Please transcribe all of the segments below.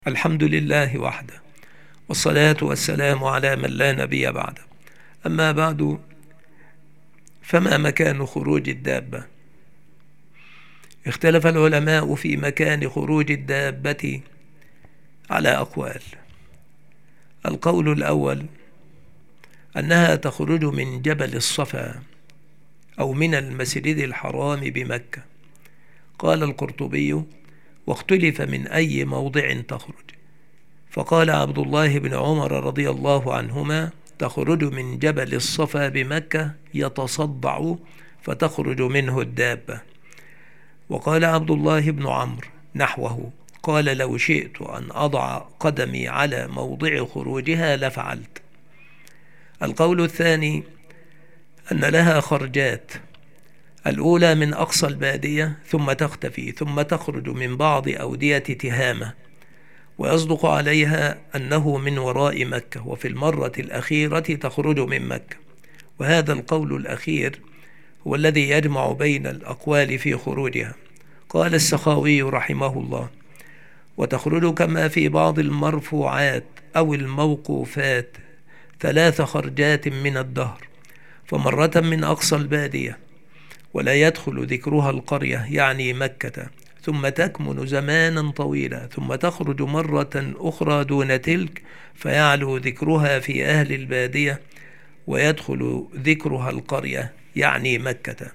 الحمد لله وحده، والصلاة والسلام على من لا نبي بعده. أما بعد، فما مكان خروج الدابة؟ اختلف العلماء في مكان خروج الدابة على أقوال. القول الأول أنها تخرج من جبل الصفا أو من المسجد الحرام بمكة. قال القرطبي: واختلف من أي موضع تخرج، فقال عبد الله بن عمر رضي الله عنهما: تخرج من جبل الصفا بمكة يتصدع فتخرج منه الدابة. وقال عبد الله بن عمرو نحوه، قال: لو شئت أن أضع قدمي على موضع خروجها لفعلت. القول الثاني أن لها خرجات، الأولى من أقصى البادية ثم تختفي ثم تخرج من بعض أودية تهامة، ويصدق عليها أنه من وراء مكة، وفي المرة الأخيرة تخرج من مكة. وهذا القول الأخير هو الذي يجمع بين الأقوال في خروجها. قال السخاوي رحمه الله: وتخرج كما في بعض المرفوعات أو الموقوفات 3 خرجات من الدهر، فمرة من أقصى البادية ولا يدخل ذكرها القرية يعني مكة، ثم تكمن زمانا طويلا، ثم تخرج مرة أخرى دون تلك فيعلو ذكرها في أهل البادية ويدخل ذكرها القرية يعني مكة.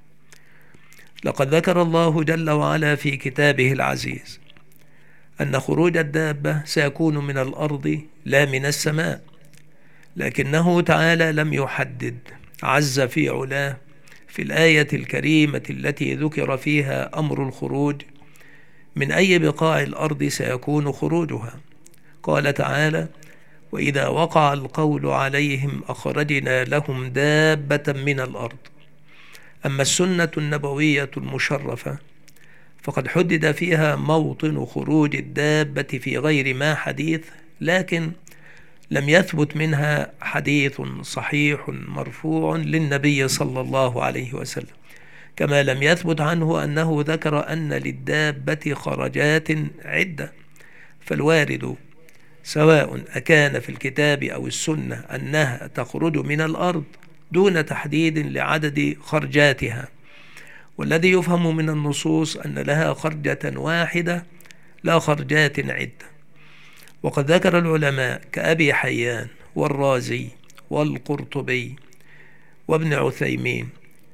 لقد ذكر الله جل وعلا في كتابه العزيز أن خروج الدابة سيكون من الأرض لا من السماء، لكنه تعالى لم يحدد عز في علاه في الآية الكريمة التي ذكر فيها أمر الخروج من أي بقاع الأرض سيكون خروجها. قال تعالى: وإذا وقع القول عليهم أخرجنا لهم دابة من الأرض. أما السنة النبوية المشرفة فقد حدد فيها موطن خروج الدابة في غير ما حديث، لكن لم يثبت منها حديث صحيح مرفوع للنبي صلى الله عليه وسلم، كما لم يثبت عنه أنه ذكر أن للدابة خرجات عدة. فالوارد سواء أكان في الكتاب أو السنة أنها تخرج من الأرض دون تحديد لعدد خرجاتها، والذي يفهم من النصوص أن لها خرجة واحدة لا خرجات عدة. وقد ذكر العلماء كأبي حيان والرازي والقرطبي وابن عثيمين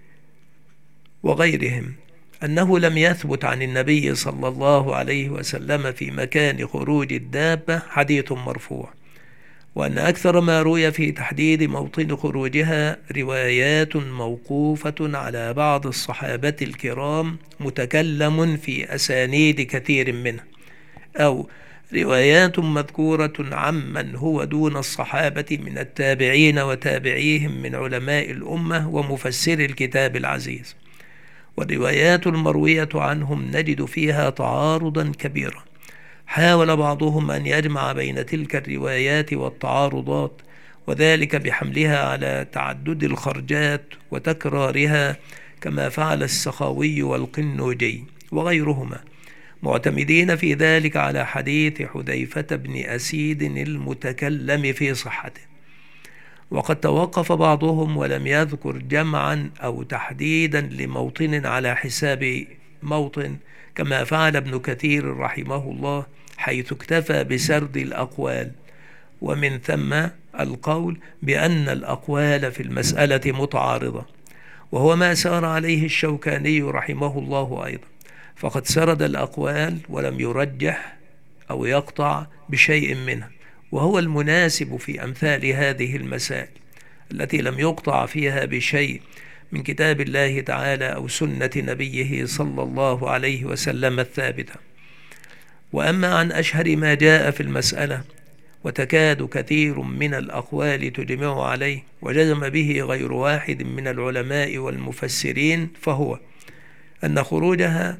وغيرهم أنه لم يثبت عن النبي صلى الله عليه وسلم في مكان خروج الدابة حديث مرفوع، وأن أكثر ما روي في تحديد موطن خروجها روايات موقوفة على بعض الصحابة الكرام متكلم في أسانيد كثير منها، أو روايات مذكورة عمن هو دون الصحابة من التابعين وتابعيهم من علماء الأمة ومفسر الكتاب العزيز. والروايات المروية عنهم نجد فيها تعارضا كبيرا، حاول بعضهم أن يجمع بين تلك الروايات والتعارضات، وذلك بحملها على تعدد الخرجات وتكرارها كما فعل السخاوي والقنوجي وغيرهما، معتمدين في ذلك على حديث حذيفة بن أسيد المتكلم في صحته. وقد توقف بعضهم ولم يذكر جمعا أو تحديدا لموطن على حساب موطن، كما فعل ابن كثير رحمه الله، حيث اكتفى بسرد الأقوال، ومن ثم القول بأن الأقوال في المسألة متعارضة، وهو ما سار عليه الشوكاني رحمه الله أيضا، فقد سرد الأقوال ولم يرجح أو يقطع بشيء منها، وهو المناسب في أمثال هذه المسائل التي لم يقطع فيها بشيء من كتاب الله تعالى أو سنة نبيه صلى الله عليه وسلم الثابتة. وأما عن أشهر ما جاء في المسألة، وتكاد كثير من الأقوال تجمع عليه وجزم به غير واحد من العلماء والمفسرين، فهو أن خروجها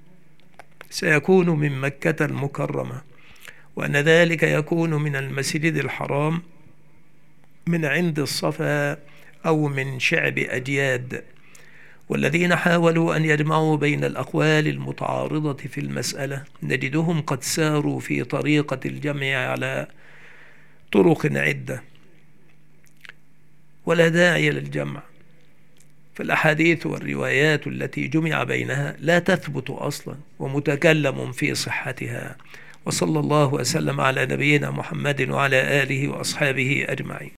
سيكون من مكة المكرمة، وأن ذلك يكون من المسجد الحرام من عند الصفا أو من شعب أجياد، والذين حاولوا أن يجمعوا بين الأقوال المتعارضة في المسألة نجدهم قد ساروا في طريقة الجمع على طرق عدة، ولا داعي للجمع، فالأحاديث والروايات التي جمع بينها لا تثبت أصلا ومتكلم في صحتها. وصلى الله وسلم على نبينا محمد وعلى آله وأصحابه أجمعين.